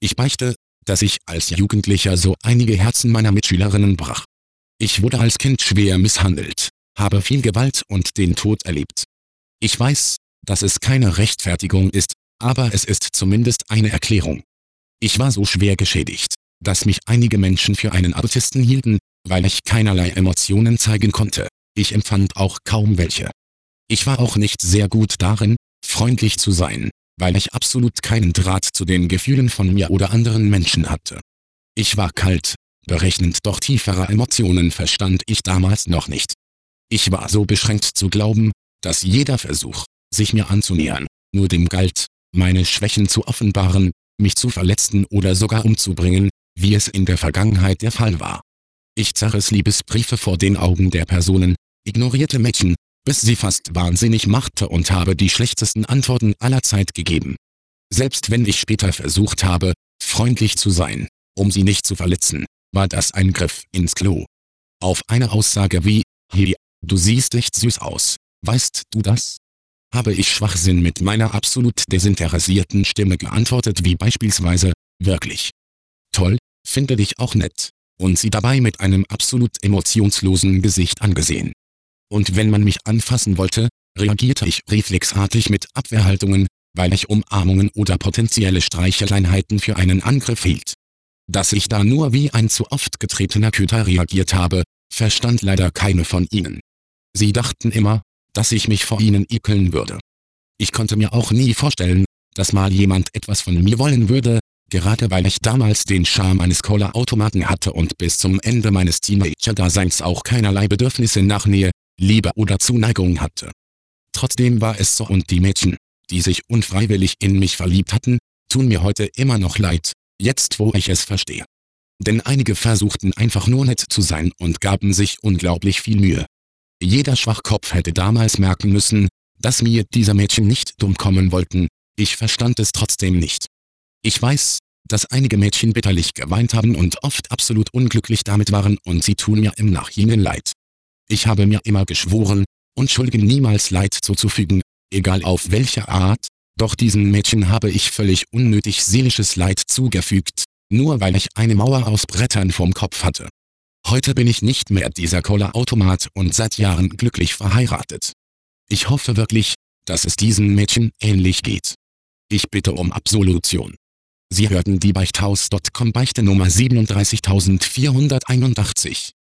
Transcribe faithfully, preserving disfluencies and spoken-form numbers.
Ich beichte, dass ich als Jugendlicher so einige Herzen meiner Mitschülerinnen brach. Ich wurde als Kind schwer misshandelt, habe viel Gewalt und den Tod erlebt. Ich weiß, dass es keine Rechtfertigung ist, aber es ist zumindest eine Erklärung. Ich war so schwer geschädigt, dass mich einige Menschen für einen Autisten hielten, weil ich keinerlei Emotionen zeigen konnte. Ich empfand auch kaum welche. Ich war auch nicht sehr gut darin, freundlich zu sein, weil ich absolut keinen Draht zu den Gefühlen von mir oder anderen Menschen hatte. Ich war kalt, berechnend, doch tiefere Emotionen verstand ich damals noch nicht. Ich war so beschränkt zu glauben, dass jeder Versuch, sich mir anzunähern, nur dem galt, meine Schwächen zu offenbaren, mich zu verletzen oder sogar umzubringen, wie es in der Vergangenheit der Fall war. Ich zerriss Liebesbriefe vor den Augen der Personen, ignorierte Mädchen, bis sie fast wahnsinnig machte und habe die schlechtesten Antworten aller Zeit gegeben. Selbst wenn ich später versucht habe, freundlich zu sein, um sie nicht zu verletzen, war das ein Griff ins Klo. Auf eine Aussage wie, hey, du siehst echt süß aus, weißt du das? Habe ich Schwachsinn mit meiner absolut desinteressierten Stimme geantwortet, wie beispielsweise, wirklich toll, finde dich auch nett, und sie dabei mit einem absolut emotionslosen Gesicht angesehen. Und wenn man mich anfassen wollte, reagierte ich reflexartig mit Abwehrhaltungen, weil ich Umarmungen oder potenzielle Streicheleinheiten für einen Angriff hielt. Dass ich da nur wie ein zu oft getretener Köter reagiert habe, verstand leider keine von ihnen. Sie dachten immer, dass ich mich vor ihnen ekeln würde. Ich konnte mir auch nie vorstellen, dass mal jemand etwas von mir wollen würde, gerade weil ich damals den Charme eines Cola-Automaten hatte und bis zum Ende meines Teenager-Daseins auch keinerlei Bedürfnisse nach Nähe, Liebe oder Zuneigung hatte. Trotzdem war es so, und die Mädchen, die sich unfreiwillig in mich verliebt hatten, tun mir heute immer noch leid, jetzt wo ich es verstehe. Denn einige versuchten einfach nur nett zu sein und gaben sich unglaublich viel Mühe. Jeder Schwachkopf hätte damals merken müssen, dass mir diese Mädchen nicht dumm kommen wollten, ich verstand es trotzdem nicht. Ich weiß, dass einige Mädchen bitterlich geweint haben und oft absolut unglücklich damit waren, und sie tun mir im Nachhinein leid. Ich habe mir immer geschworen, Unschuldigen niemals Leid zuzufügen, egal auf welche Art, doch diesen Mädchen habe ich völlig unnötig seelisches Leid zugefügt, nur weil ich eine Mauer aus Brettern vorm Kopf hatte. Heute bin ich nicht mehr dieser Cola-Automat und seit Jahren glücklich verheiratet. Ich hoffe wirklich, dass es diesen Mädchen ähnlich geht. Ich bitte um Absolution. Sie hörten die Beichthaus Punkt com Beichte Nummer siebenunddreißigtausendvierhunderteinundachtzig.